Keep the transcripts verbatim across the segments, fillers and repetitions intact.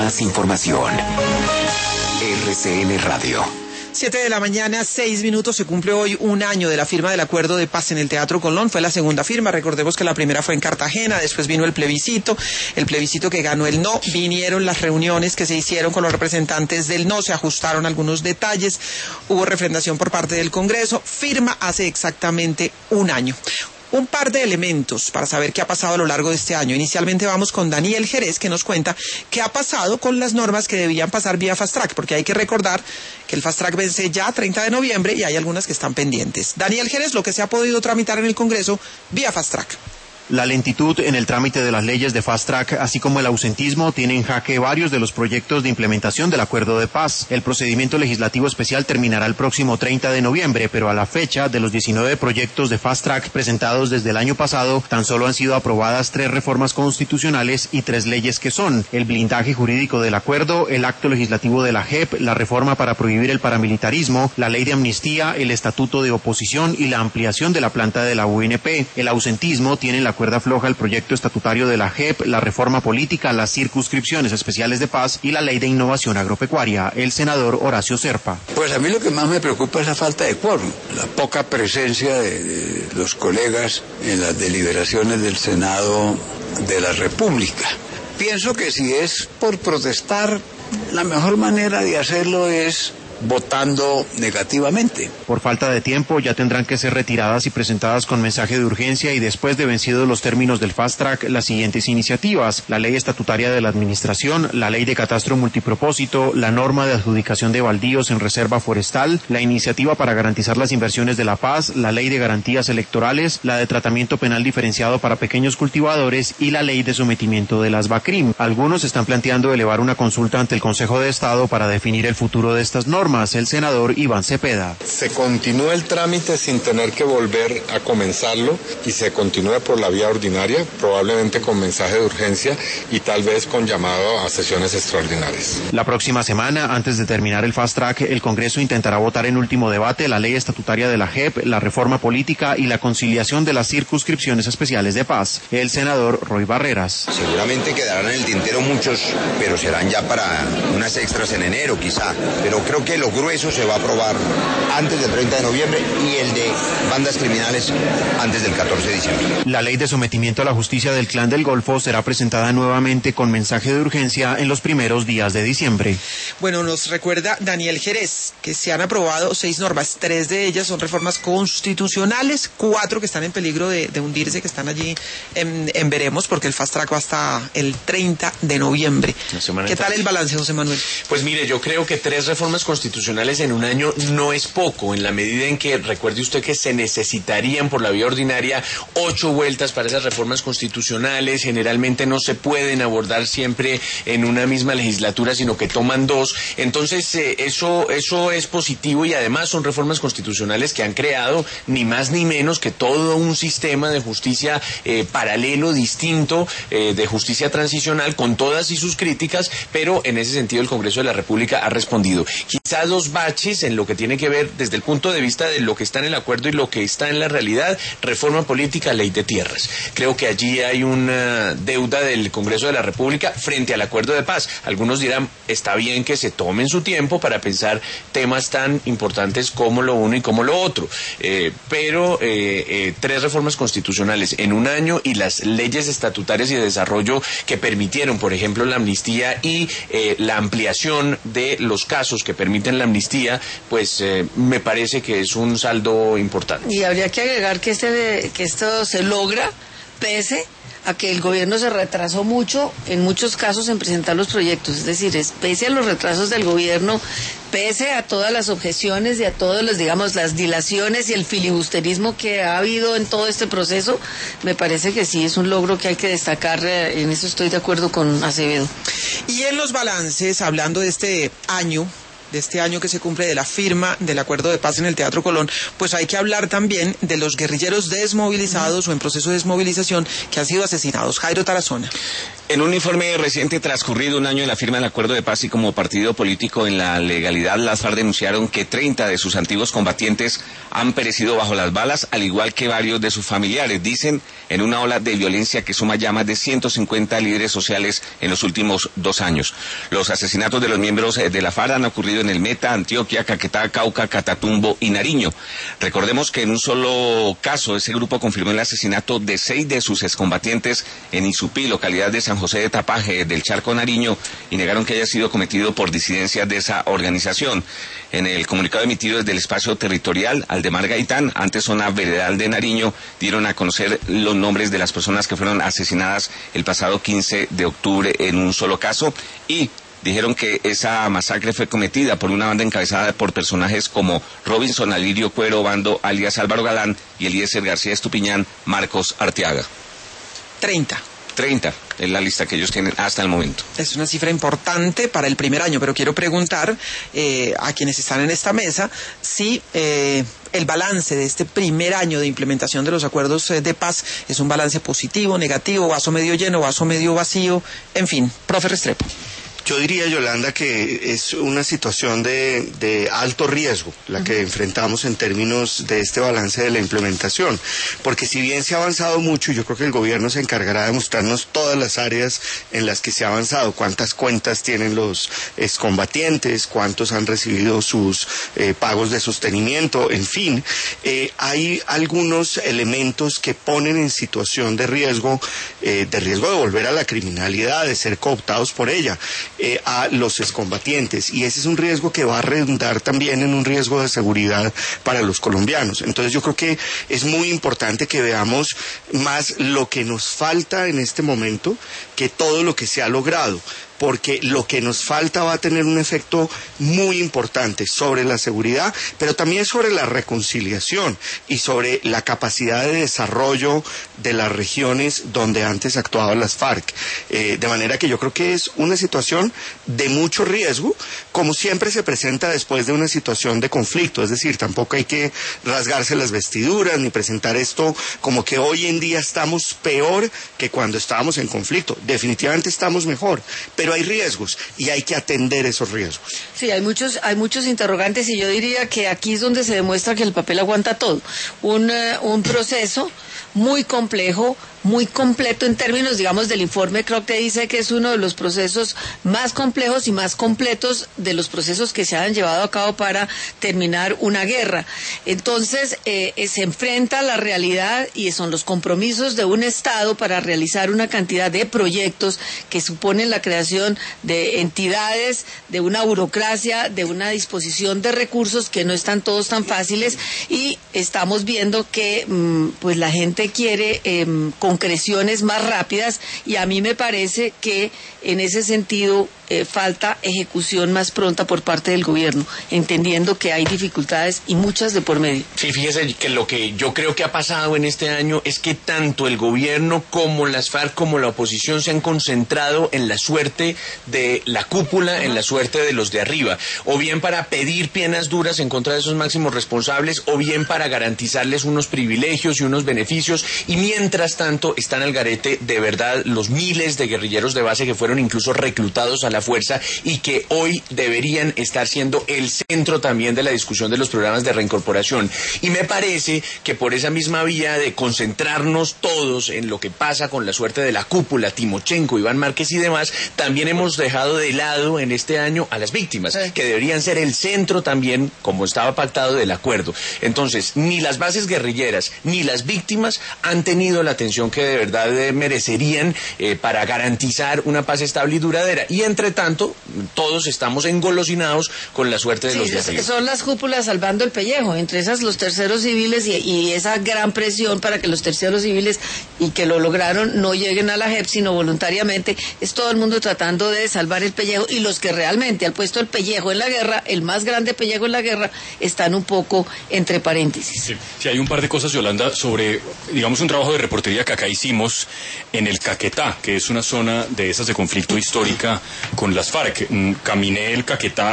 más información. R C N Radio. Siete de la mañana, seis minutos. Se cumple hoy un año de la firma del acuerdo de paz en el Teatro Colón. Fue la segunda firma. Recordemos que la primera fue en Cartagena, después vino el plebiscito, el plebiscito que ganó el no. Vinieron las reuniones que se hicieron con los representantes del no, se ajustaron algunos detalles, hubo refrendación por parte del Congreso. Firma hace exactamente un año. Un par de elementos para saber qué ha pasado a lo largo de este año. Inicialmente vamos con Daniel Jerez, que nos cuenta qué ha pasado con las normas que debían pasar vía Fast Track, porque hay que recordar que el Fast Track vence ya treinta de noviembre y hay algunas que están pendientes. Daniel Jerez, lo que se ha podido tramitar en el Congreso vía Fast Track. La lentitud en el trámite de las leyes de Fast Track, así como el ausentismo, tienen en jaque varios de los proyectos de implementación del acuerdo de paz. El procedimiento legislativo especial terminará el próximo treinta de noviembre, pero a la fecha, de los diecinueve proyectos de Fast Track presentados desde el año pasado, tan solo han sido aprobadas tres reformas constitucionales y tres leyes que son: el blindaje jurídico del acuerdo, el acto legislativo de la J E P, la reforma para prohibir el paramilitarismo, la ley de amnistía, el estatuto de oposición y la ampliación de la planta de la U N P. El ausentismo tiene la cuerda floja el proyecto estatutario de la J E P, la reforma política, las circunscripciones especiales de paz y la ley de innovación agropecuaria. El senador Horacio Serpa. Pues a mí lo que más me preocupa es la falta de quórum, la poca presencia de, de los colegas en las deliberaciones del Senado de la República. Pienso que si es por protestar, la mejor manera de hacerlo es votando negativamente. Por falta de tiempo ya tendrán que ser retiradas y presentadas con mensaje de urgencia y después de vencidos los términos del Fast Track las siguientes iniciativas: la ley estatutaria de la administración, la ley de catastro multipropósito, la norma de adjudicación de baldíos en reserva forestal, la iniciativa para garantizar las inversiones de la paz, la ley de garantías electorales, la de tratamiento penal diferenciado para pequeños cultivadores y la ley de sometimiento de las BACRIM. Algunos están planteando elevar una consulta ante el Consejo de Estado para definir el futuro de estas normas. El senador Iván Cepeda. Se continúa el trámite sin tener que volver a comenzarlo y se continúa por la vía ordinaria, probablemente con mensaje de urgencia y tal vez con llamado a sesiones extraordinarias. La próxima semana, antes de terminar el Fast Track, el Congreso intentará votar en último debate la ley estatutaria de la J E P, la reforma política y la conciliación de las circunscripciones especiales de paz. El senador Roy Barreras. Seguramente quedarán en el tintero muchos, pero serán ya para unas extras en enero quizá, pero creo que lo grueso se va a aprobar antes del treinta de noviembre y el de bandas criminales antes del catorce de diciembre. La ley de sometimiento a la justicia del Clan del Golfo será presentada nuevamente con mensaje de urgencia en los primeros días de diciembre. Bueno, nos recuerda Daniel Jerez que se han aprobado seis normas, tres de ellas son reformas constitucionales, cuatro que están en peligro de, de hundirse, que están allí en, en veremos, porque el Fast Track va hasta el treinta de noviembre. ¿Qué tal el balance, José Manuel? Pues mire, yo creo que tres reformas constitucionales en un año no es poco, en la medida en que, recuerde usted que se necesitarían por la vía ordinaria ocho vueltas para esas reformas constitucionales, generalmente no se pueden abordar siempre en una misma legislatura, sino que toman dos, entonces eh, eso, eso es positivo y además son reformas constitucionales que han creado ni más ni menos que todo un sistema de justicia eh, paralelo, distinto, eh, de justicia transicional, con todas y sus críticas, pero en ese sentido el Congreso de la República ha respondido. Quizás los baches en lo que tiene que ver desde el punto de vista de lo que está en el acuerdo y lo que está en la realidad: reforma política, ley de tierras. Creo que allí hay una deuda del Congreso de la República frente al acuerdo de paz. Algunos dirán, está bien que se tomen su tiempo para pensar temas tan importantes como lo uno y como lo otro, eh, pero eh, eh, tres reformas constitucionales en un año y las leyes estatutarias y de desarrollo que permitieron, por ejemplo, la amnistía y eh, la ampliación de los casos que permiten la amnistía, pues eh, me parece que es un saldo importante. Y habría que agregar que este que esto se logra pese a que el gobierno se retrasó mucho, en muchos casos, en presentar los proyectos. Es decir, es pese a los retrasos del gobierno, pese a todas las objeciones y a todas las, digamos, las dilaciones y el filibusterismo que ha habido en todo este proceso, me parece que sí es un logro que hay que destacar. En eso estoy de acuerdo con Acevedo. Y en los balances, hablando de este año, de este año que se cumple de la firma del acuerdo de paz en el Teatro Colón, pues hay que hablar también de los guerrilleros desmovilizados o en proceso de desmovilización que han sido asesinados. Jairo Tarazona. En un informe reciente transcurrido un año de la firma del acuerdo de paz y como partido político en la legalidad, las FARC denunciaron que treinta de sus antiguos combatientes han perecido bajo las balas, al igual que varios de sus familiares, dicen, en una ola de violencia que suma ya más de ciento cincuenta líderes sociales en los últimos dos años. Los asesinatos de los miembros de la FARC han ocurrido en el Meta, Antioquia, Caquetá, Cauca, Catatumbo y Nariño. Recordemos que en un solo caso ese grupo confirmó el asesinato de seis de sus excombatientes en Isupí, localidad de San José de Tapaje, del Charco Nariño, y negaron que haya sido cometido por disidencias de esa organización. En el comunicado emitido desde el espacio territorial, Aldemar Gaitán, antes zona veredal de Nariño, dieron a conocer los nombres de las personas que fueron asesinadas el pasado quince de octubre en un solo caso y dijeron que esa masacre fue cometida por una banda encabezada por personajes como Robinson Alirio Cuero Bando, alias Álvaro Galán, y Eliezer García Estupiñán, Marcos Arteaga. treinta. treinta es la lista que ellos tienen hasta el momento. Es una cifra importante para el primer año, pero quiero preguntar eh, a quienes están en esta mesa si eh, el balance de este primer año de implementación de los acuerdos eh, de paz es un balance positivo, negativo, vaso medio lleno, vaso medio vacío, en fin. Profe Restrepo. Yo diría, Yolanda, que es una situación de, de alto riesgo la que enfrentamos en términos de este balance de la implementación, porque si bien se ha avanzado mucho, yo creo que el gobierno se encargará de mostrarnos todas las áreas en las que se ha avanzado, cuántas cuentas tienen los excombatientes, cuántos han recibido sus eh, pagos de sostenimiento, en fin, eh, hay algunos elementos que ponen en situación de riesgo, eh, de riesgo de volver a la criminalidad, de ser cooptados por ella. Eh, a los excombatientes, y ese es un riesgo que va a redundar también en un riesgo de seguridad para los colombianos. Entonces yo creo que es muy importante que veamos más lo que nos falta en este momento que todo lo que se ha logrado, porque lo que nos falta va a tener un efecto muy importante sobre la seguridad, pero también sobre la reconciliación y sobre la capacidad de desarrollo de las regiones donde antes actuaban las FARC. Eh, de manera que yo creo que es una situación de mucho riesgo, como siempre se presenta después de una situación de conflicto. Es decir, tampoco hay que rasgarse las vestiduras ni presentar esto como que hoy en día estamos peor que cuando estábamos en conflicto. Definitivamente estamos mejor, pero hay riesgos y hay que atender esos riesgos. Sí, hay muchos, hay muchos interrogantes y yo diría que aquí es donde se demuestra que el papel aguanta todo. Un, uh, un proceso muy complejo, muy completo en términos, digamos, del informe. Creo que dice que es uno de los procesos más complejos y más completos de los procesos que se han llevado a cabo para terminar una guerra. Entonces, eh, se enfrenta a la realidad y son los compromisos de un Estado para realizar una cantidad de proyectos que suponen la creación de entidades, de una burocracia, de una disposición de recursos que no están todos tan fáciles, y estamos viendo que mmm, pues la gente quiere eh, concreciones más rápidas, y a mí me parece que en ese sentido eh, falta ejecución más pronta por parte del gobierno, entendiendo que hay dificultades y muchas de por medio. Sí, fíjese que lo que yo creo que ha pasado en este año es que tanto el gobierno como las FARC como la oposición se han concentrado en la suerte de la cúpula, en la suerte de los de arriba, o bien para pedir penas duras en contra de esos máximos responsables, o bien para garantizarles unos privilegios y unos beneficios, y mientras tanto están al garete de verdad los miles de guerrilleros de base que fueron incluso reclutados a la fuerza y que hoy deberían estar siendo el centro también de la discusión de los programas de reincorporación. Y me parece que por esa misma vía de concentrarnos todos en lo que pasa con la suerte de la cúpula, Timochenko, Iván Márquez y demás, también hemos dejado de lado en este año a las víctimas, que deberían ser el centro también, como estaba pactado, del acuerdo. Entonces, ni las bases guerrilleras ni las víctimas han tenido la atención que de verdad eh, merecerían eh, para garantizar una paz estable y duradera. Y entre tanto, todos estamos engolosinados con la suerte de sí, los de arriba. Son las cúpulas salvando el pellejo, entre esas los terceros civiles y, y esa gran presión para que los terceros civiles, y que lo lograron, no lleguen a la J E P, sino voluntariamente. Es todo el mundo tratando de salvar el pellejo, y los que realmente han puesto el pellejo en la guerra, el más grande pellejo en la guerra, están un poco entre paréntesis. Sí, sí, hay un par de cosas, Yolanda, sobre, digamos, un trabajo de reportería que acá hicimos en el Caquetá, que es una zona de esas de conflicto histórica con las FARC. Caminé el Caquetá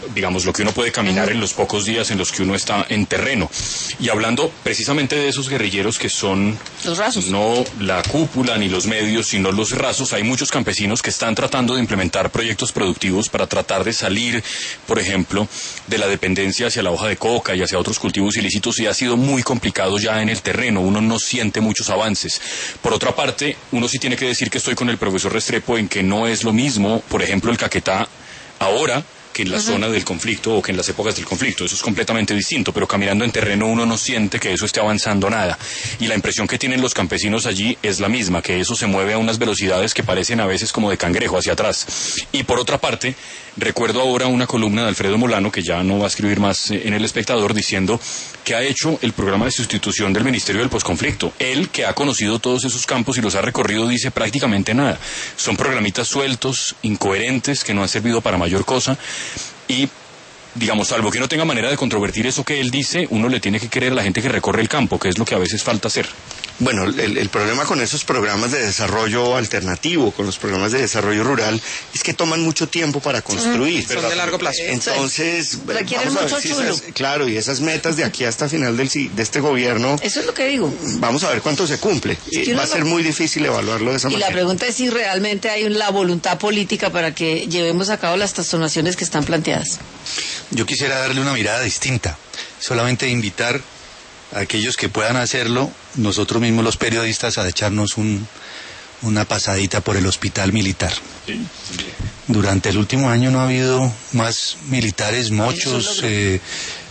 digamos, lo que uno puede caminar en los pocos días en los que uno está en terreno. Y hablando precisamente de esos guerrilleros que son los rasos, no la cúpula ni los medios, sino los rasos, hay muchos campesinos que están tratando de implementar proyectos productivos para tratar de salir, por ejemplo, de la dependencia hacia la hoja de coca y hacia otros cultivos ilícitos, y ha sido muy complicado ya en el terreno, uno no siente muchos avances. Por otra parte, uno sí tiene que decir que estoy con el profesor Restrepo en que no es lo mismo, por ejemplo, el Caquetá ahora que en la uh-huh. zona del conflicto o que en las épocas del conflicto. Eso es completamente distinto, pero caminando en terreno uno no siente que eso esté avanzando nada. Y la impresión que tienen los campesinos allí es la misma, que eso se mueve a unas velocidades que parecen a veces como de cangrejo hacia atrás. Y por otra parte, recuerdo ahora una columna de Alfredo Molano, que ya no va a escribir más en El Espectador, diciendo que ha hecho el programa de sustitución del Ministerio del Posconflicto. Él, que ha conocido todos esos campos y los ha recorrido, dice prácticamente nada. Son programitas sueltos, incoherentes, que no han servido para mayor cosa. Y, digamos, salvo que no tenga manera de controvertir eso que él dice, uno le tiene que creer a la gente que recorre el campo, que es lo que a veces falta hacer. Bueno, el, el problema con esos programas de desarrollo alternativo, con los programas de desarrollo rural, es que toman mucho tiempo para construir. Mm, son de largo plazo. Entonces, requieren mucho si chulo. esas, claro, y esas metas de aquí hasta final del, de este gobierno. Eso es lo que digo. Vamos a ver cuánto se cumple. Eh, va a ser muy difícil evaluarlo de esa y manera. Y la pregunta es si realmente hay la voluntad política para que llevemos a cabo las transformaciones que están planteadas. Yo quisiera darle una mirada distinta. Solamente invitar a aquellos que puedan hacerlo, nosotros mismos los periodistas, a echarnos un, una pasadita por el hospital militar. Sí. Durante el último año no ha habido más militares mochos, eh,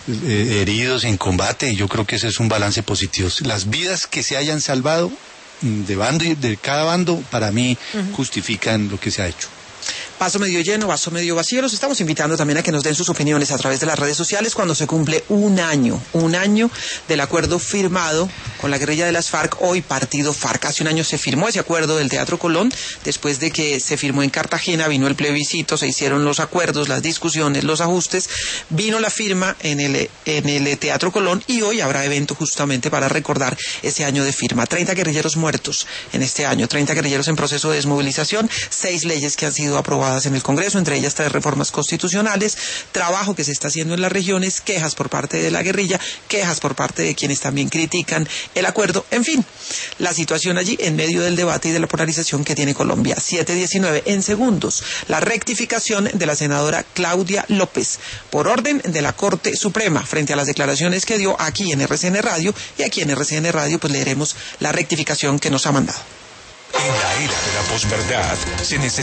eh, heridos en combate, y yo creo que ese es un balance positivo. Las vidas que se hayan salvado de bando y de cada bando, para mí, uh-huh. justifican lo que se ha hecho. Vaso medio lleno, vaso medio vacío. Los estamos invitando también a que nos den sus opiniones a través de las redes sociales cuando se cumple un año, un año del acuerdo firmado con la guerrilla de las FARC, hoy partido FARC. Hace un año se firmó ese acuerdo del Teatro Colón, después de que se firmó en Cartagena, vino el plebiscito, se hicieron los acuerdos, las discusiones, los ajustes, vino la firma en el, en el Teatro Colón, y hoy habrá evento justamente para recordar ese año de firma. treinta guerrilleros muertos en este año, treinta guerrilleros en proceso de desmovilización, seis leyes que han sido aprobadas en el Congreso, entre ellas tres reformas constitucionales, trabajo que se está haciendo en las regiones, quejas por parte de la guerrilla, quejas por parte de quienes también critican el acuerdo, en fin, la situación allí en medio del debate y de la polarización que tiene Colombia. siete diecinueve en segundos, la rectificación de la senadora Claudia López por orden de la Corte Suprema frente a las declaraciones que dio aquí en R C N Radio, y aquí en R C N Radio pues leeremos la rectificación que nos ha mandado. En la era de la posverdad se necesita